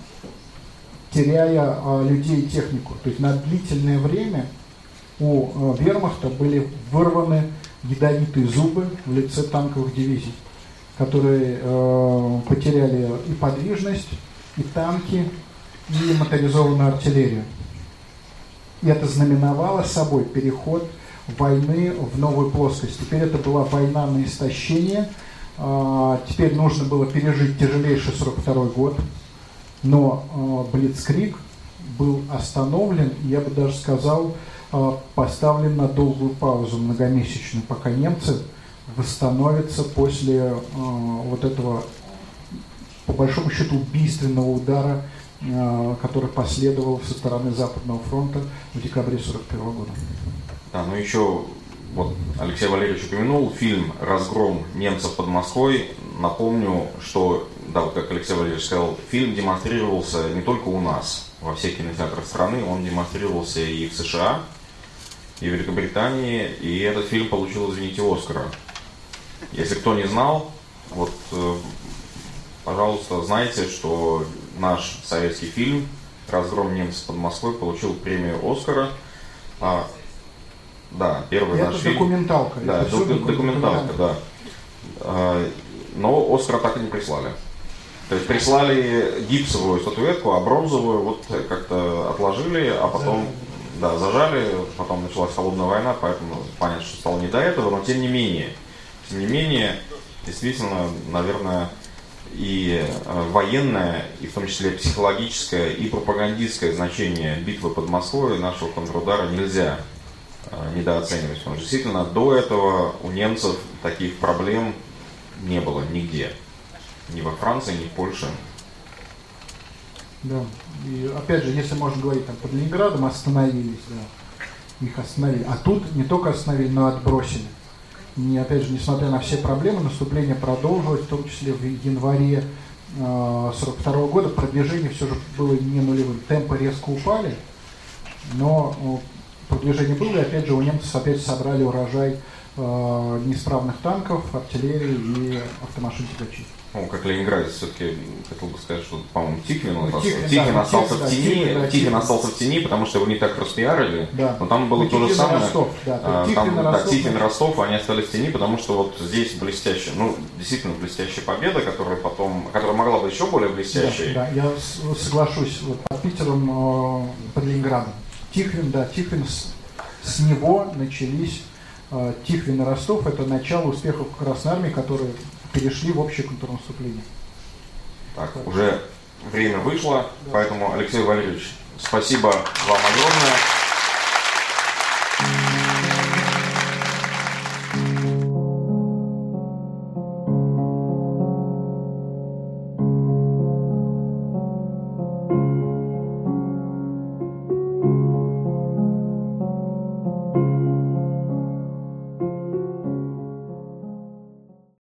теряя людей и технику. То есть на длительное время у вермахта были вырваны ядовитые зубы в лице танковых дивизий, которые потеряли и подвижность, и танки, и моторизованную артиллерию. И это знаменовало собой переход войны в новую плоскость. Теперь это была война на истощение. Теперь нужно было пережить тяжелейший 1942 год. Но Блицкриг был остановлен, я бы даже сказал, поставлен на долгую паузу, многомесячную, пока немцы восстановятся после вот этого, по большому счету, убийственного удара, который последовал со стороны Западного фронта в декабре 1941 года. Да, ну еще вот Алексей Валерьевич упомянул фильм «Разгром немцев под Москвой». Напомню, что, да, вот как Алексей Валерьевич сказал, фильм демонстрировался не только у нас, во всех кинотеатрах страны, он демонстрировался и в США, и в Великобритании, и этот фильм получил, извините, Оскара. Если кто не знал, вот, пожалуйста, знайте, что наш советский фильм «Разгром немцев под Москвой» получил премию Оскара. Да, первый наш фильм. Документалка. Да, документалка, да. Но Оскара так и не прислали. То есть прислали гипсовую статуэтку, а бронзовую вот как-то отложили, а потом зажали, потом началась холодная война, поэтому понятно, что стало не до этого, но тем не менее, действительно, наверное, и военное, и в том числе психологическое, и пропагандистское значение битвы под Москвой нашего контрудара нельзя недооценивать. Потому что действительно до этого у немцев таких проблем не было нигде. Ни во Франции, ни в Польше. Да. И опять же, если можно говорить, там под Ленинградом остановились, да. Их остановили. А тут не только остановили, но и отбросили. И опять же, несмотря на все проблемы, наступление продолжилось, в том числе в январе 1942 года. Продвижение все же было не нулевым. Темпы резко упали, но продвижение было, и опять же у немцев опять собрали урожай неисправных танков, артиллерии и автомашин тягачей. Ну, как ленинградец, все-таки хотел бы сказать, что, по-моему, Тихвин остался в тени. Тихвин остался в тени, потому что его не так распиарили. Да. Но там было то же самое. Ростов, Тихвин и Ростов, они остались в тени, потому что вот здесь блестящая, действительно блестящая победа, которая могла быть еще более блестящей. Да, я соглашусь. Вот, под Питером, под Ленинградом. Тихвин, с него начались Тихвин и Ростов. Это начало успехов Красной Армии, которые перешли в общее контрнаступление. Так, уже время вышло, поэтому, Алексей Валерьевич, спасибо вам огромное.